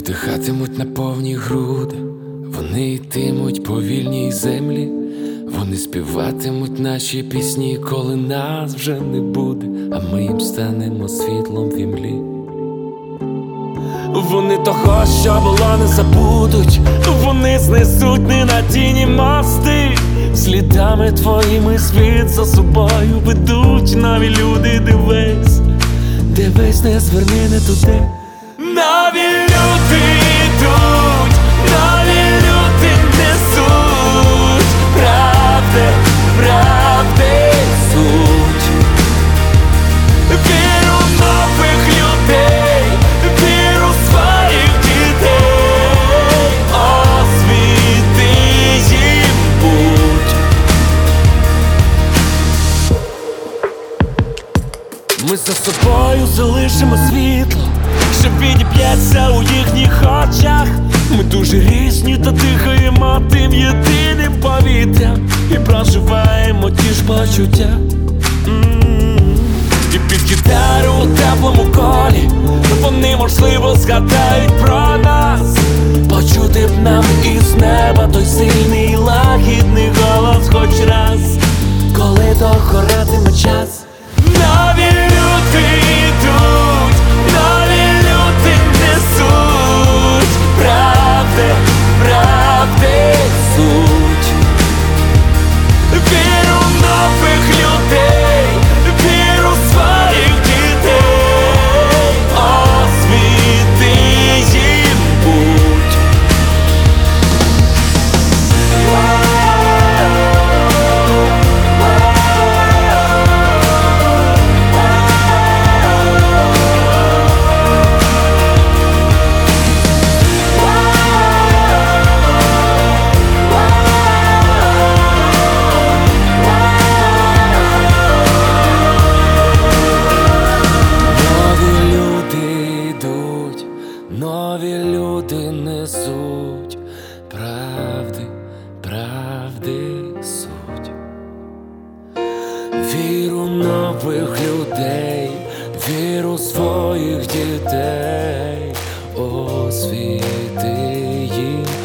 Дихатимуть на повні груди, вони йтимуть по вільній землі, вони співатимуть наші пісні, коли нас вже не буде, а ми їм станемо світлом в імлі. Вони того, що було, не забудуть, вони знесуть ненадійні мости, слідами твоїми світ за собою ведуть нові люди. Дивись, дивись, не зверни не туди. Нові люди йдуть, нові люди несуть правди, правди суть. Віру в нових людей, віру в своїх дітей, освіти їм путь. Ми за собою залишимо світло, що відіб'ється у їхніх очах. Ми дуже різні, та дихаємо тим єдиним повітрям і проживаємо ті ж почуття. І під гітару у теплому колі вони, можливо, згадають про нас. Почути б нам із неба той сильний лагідний голос хоч раз, коли догоратиме час. Нові люди йдуть, нові люди несуть правди, правди суть. Віру в нових людей, віру в своїх дітей, освіти їм путь. Нові люди несуть правди, правди суть. Віру нових людей, віру своїх дітей, освіти їм.